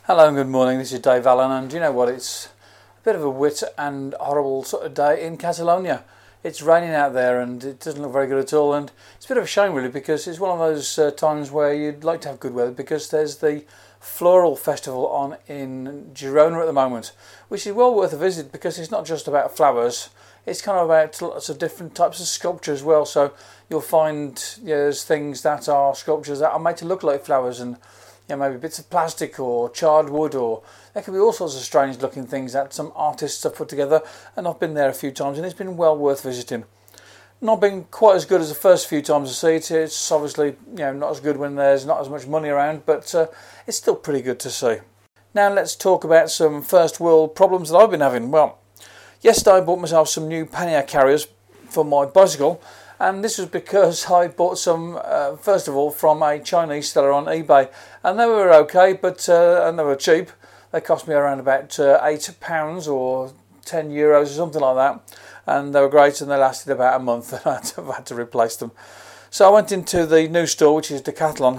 Hello and good morning, this is Dave Allen, and do you know what, it's a bit of a wet and horrible sort of day in Catalonia. It's raining out there and it doesn't look very good at all, and it's a bit of a shame really, because it's one of those times where you'd like to have good weather, because there's the Floral Festival on in Girona at the moment, which is well worth a visit because it's not just about flowers, it's kind of about lots of different types of sculpture as well. So you'll find there's things that are sculptures that are made to look like flowers, and maybe bits of plastic or charred wood, or there can be all sorts of strange looking things that some artists have put together, and I've been there a few times and it's been well worth visiting. Not been quite as good as the first few times I see it. It's obviously not as good when there's not as much money around, but it's still pretty good to see. Now let's talk about some first world problems that I've been having. Well, yesterday I bought myself some new pannier carriers for my bicycle, and this was because I bought some, first of all, from a Chinese seller on eBay, and they were okay, but and they were cheap. They cost me around about £8 or €10 or something like that, and they were great, and they lasted about a month, and I've had to replace them. So I went into the new store, which is Decathlon,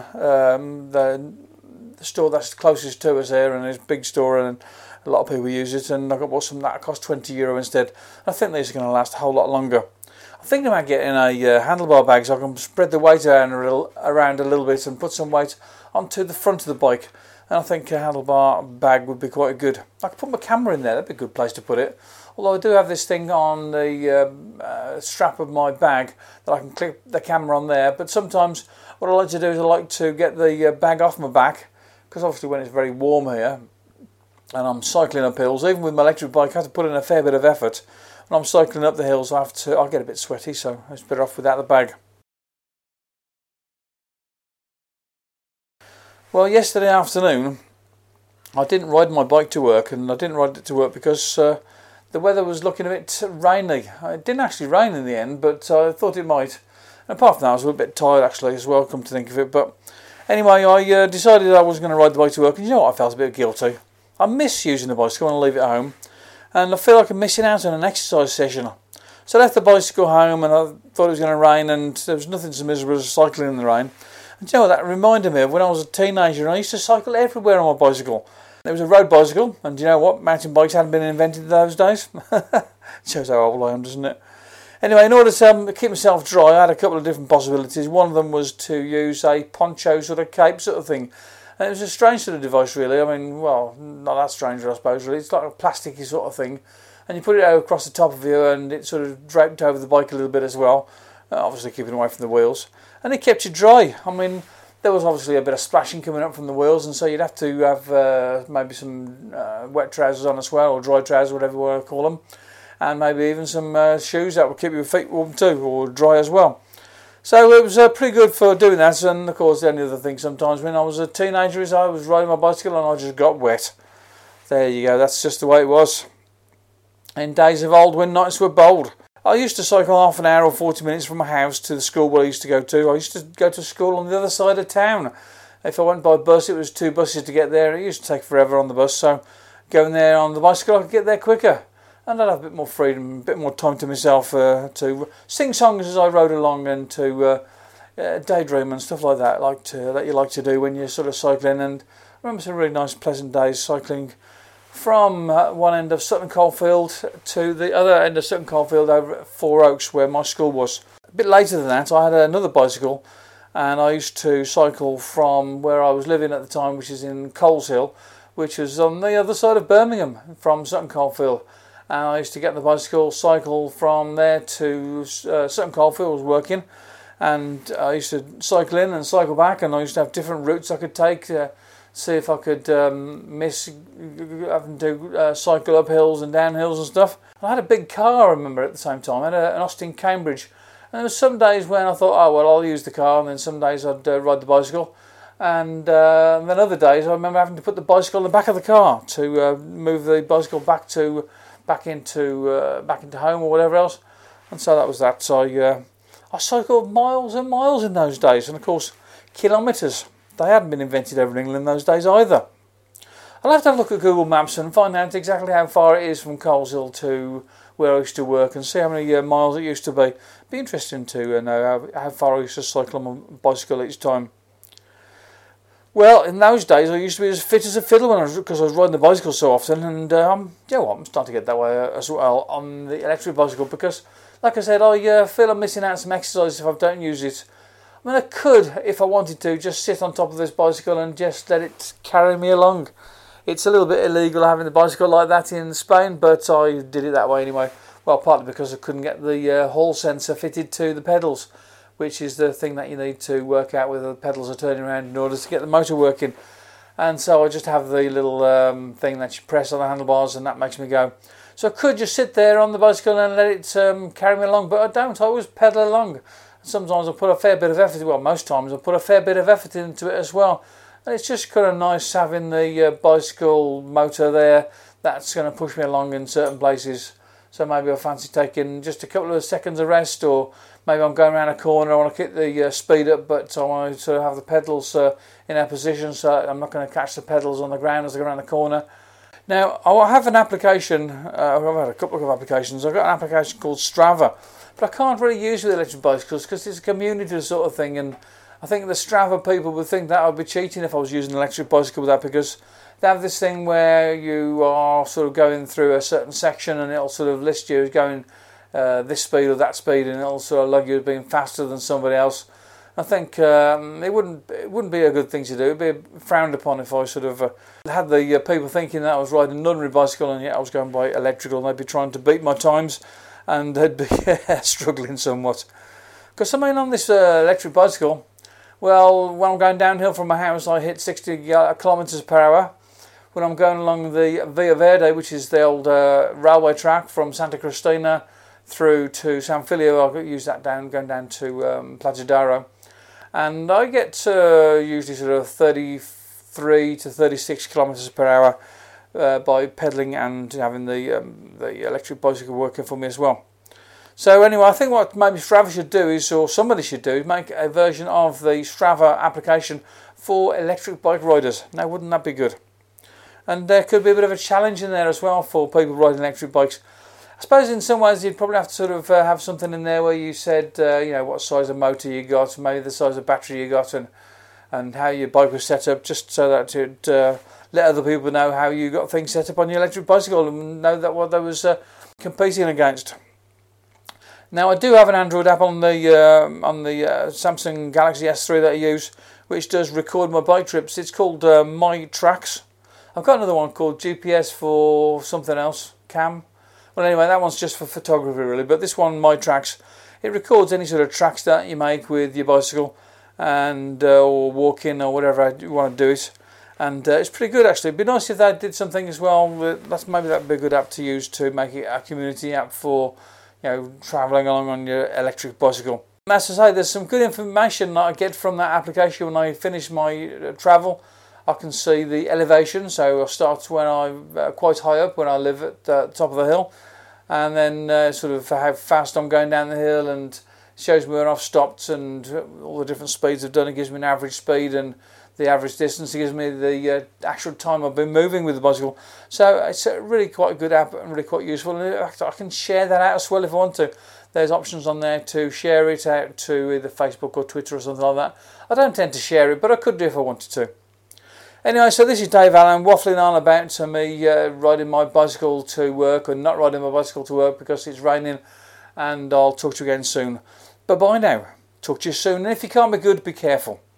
the store that's closest to us here, and it's a big store, and a lot of people use it, and I got bought some that cost €20 instead. I think these are going to last a whole lot longer. I'm thinking about getting a handlebar bag so I can spread the weight around a little bit and put some weight onto the front of the bike. And I think a handlebar bag would be quite good. I could put my camera in there, that'd be a good place to put it. Although I do have this thing on the strap of my bag that I can clip the camera on there. But sometimes what I like to do is I like to get the bag off my back, because obviously when it's very warm here and I'm cycling up hills, even with my electric bike I have to put in a fair bit of effort. When I'm cycling up the hills I'll get a bit sweaty, so it's better off without the bag. Well, yesterday afternoon I didn't ride my bike to work, and I didn't ride it to work because the weather was looking a bit rainy. It didn't actually rain in the end, but I thought it might. And apart from that I was a little bit tired actually as well, come to think of it. But anyway, I decided I was going to ride the bike to work, and you know what, I felt a bit guilty. I miss using the bicycle when I leave it at home, and I feel like I'm missing out on an exercise session. So I left the bicycle home, and I thought it was going to rain, and there was nothing so miserable as cycling in the rain. And you know what, that reminded me of when I was a teenager, and I used to cycle everywhere on my bicycle. It was a road bicycle, and you know what, mountain bikes hadn't been invented in those days. Shows how old I am, doesn't it? Anyway, in order to keep myself dry, I had a couple of different possibilities. One of them was to use a poncho sort of cape sort of thing. And it was a strange sort of device really. I mean, well, not that strange I suppose really. It's like a plasticky sort of thing. And you put it out across the top of you, and it sort of draped over the bike a little bit as well. Obviously keeping away from the wheels. And it kept you dry. I mean, there was obviously a bit of splashing coming up from the wheels, and so you'd have to have maybe some wet trousers on as well, or dry trousers, whatever you want to call them. And maybe even some shoes that would keep your feet warm too, or dry as well. So it was pretty good for doing that. And of course the only other thing sometimes when I was a teenager is I was riding my bicycle and I just got wet. There you go, that's just the way it was. In days of old when nights were bold. I used to cycle half an hour or 40 minutes from my house to the school where I used to go to. I used to go to school on the other side of town. If I went by bus, it was 2 buses to get there. It used to take forever on the bus, so going there on the bicycle I could get there quicker. And I'd have a bit more freedom, a bit more time to myself to sing songs as I rode along, and to daydream and stuff like that, that you like to do when you're sort of cycling. And I remember some really nice, pleasant days cycling from one end of Sutton Coldfield to the other end of Sutton Coldfield over at Four Oaks, where my school was. A bit later than that, I had another bicycle, and I used to cycle from where I was living at the time, which is in Coleshill, which was on the other side of Birmingham from Sutton Coldfield. And I used to get the bicycle, cycle from there to Sutton Coldfield. I was working, and I used to cycle in and cycle back, and I used to have different routes I could take to see if I could miss having to cycle up hills and down hills and stuff. I had a big car, I remember, at the same time. I had an Austin Cambridge, and there were some days when I thought, oh well, I'll use the car, and then some days I'd ride the bicycle. And then other days I remember having to put the bicycle in the back of the car to move the bicycle back into home or whatever else. And so that was that. So I cycled miles and miles in those days, and of course kilometres. They hadn't been invented over in England in those days either. I'll have to have a look at Google Maps and find out exactly how far it is from Coleshill to where I used to work, and see how many miles it used to be. Be interesting to know how far I used to cycle on my bicycle each time. Well, in those days, I used to be as fit as a fiddle because I was riding the bicycle so often, and you know what, I'm starting to get that way as well on the electric bicycle because, like I said, I feel I'm missing out some exercise if I don't use it. I mean, I could, if I wanted to, just sit on top of this bicycle and just let it carry me along. It's a little bit illegal having the bicycle like that in Spain, but I did it that way anyway. Well, partly because I couldn't get the hall sensor fitted to the pedals, which is the thing that you need to work out whether the pedals are turning around in order to get the motor working. And so I just have the little thing that you press on the handlebars and that makes me go. So I could just sit there on the bicycle and let it carry me along, but I don't. I always pedal along. Sometimes I put a fair bit of effort, well, most times I put a fair bit of effort into it as well. And it's just kind of nice having the bicycle motor there that's going to push me along in certain places. So maybe I fancy taking just a couple of seconds of rest, or maybe I'm going around a corner, I want to keep the speed up, but I want to sort of have the pedals in their position so I'm not going to catch the pedals on the ground as I go around the corner. Now, I have an application, I've had a couple of applications. I've got an application called Strava, but I can't really use it with electric bicycles because it's a community sort of thing, and I think the Strava people would think that I'd be cheating if I was using an electric bicycle with that, because they have this thing where you are sort of going through a certain section and it'll sort of list you as going this speed or that speed, and it'll sort of log you as being faster than somebody else. I think it wouldn't be a good thing to do. It'd be frowned upon if I sort of had the people thinking that I was riding an ordinary bicycle and yet I was going by electrical, and they'd be trying to beat my times and they'd be struggling somewhat. Because I mean, on this electric bicycle, well, when I'm going downhill from my house I hit 60 kilometres per hour. When I'm going along the Via Verde, which is the old railway track from Santa Cristina through to San Filio, I'll use that going down to Plaza d'Aro, and I get usually sort of 33 to 36 kilometres per hour by pedalling and having the electric bicycle working for me as well. So anyway, I think what maybe Strava should do is, or somebody should do, is make a version of the Strava application for electric bike riders. Now, wouldn't that be good? And there could be a bit of a challenge in there as well for people riding electric bikes. I suppose in some ways you'd probably have to sort of have something in there where you said, you know, what size of motor you got, maybe the size of battery you got, and how your bike was set up, just so that it'd let other people know how you got things set up on your electric bicycle and know that what they was competing against. Now, I do have an Android app on the Samsung Galaxy S3 that I use, which does record my bike trips. It's called My Tracks. I've got another one called GPS for something else, Cam. Well, anyway, that one's just for photography, really. But this one, My Tracks, it records any sort of tracks that you make with your bicycle, and or walking or whatever you want to do it. And it's pretty good, actually. It'd be nice if they did something as well. Maybe that'd be a good app to use to make it a community app for, you know, travelling along on your electric bicycle. As I say, there's some good information that I get from that application when I finish my travel. I can see the elevation, so I start when I'm quite high up, when I live at the top of the hill, and then sort of how fast I'm going down the hill, and shows me where I've stopped and all the different speeds I've done. It gives me an average speed and the average distance. It gives me the actual time I've been moving with the bicycle. So it's a really quite a good app and really quite useful. And in fact, I can share that out as well if I want to. There's options on there to share it out to either Facebook or Twitter or something like that. I don't tend to share it, but I could do if I wanted to. Anyway, so this is Dave Allen waffling on about me riding my bicycle to work, or not riding my bicycle to work because it's raining, and I'll talk to you again soon. Bye-bye now. Talk to you soon, and if you can't be good, be careful.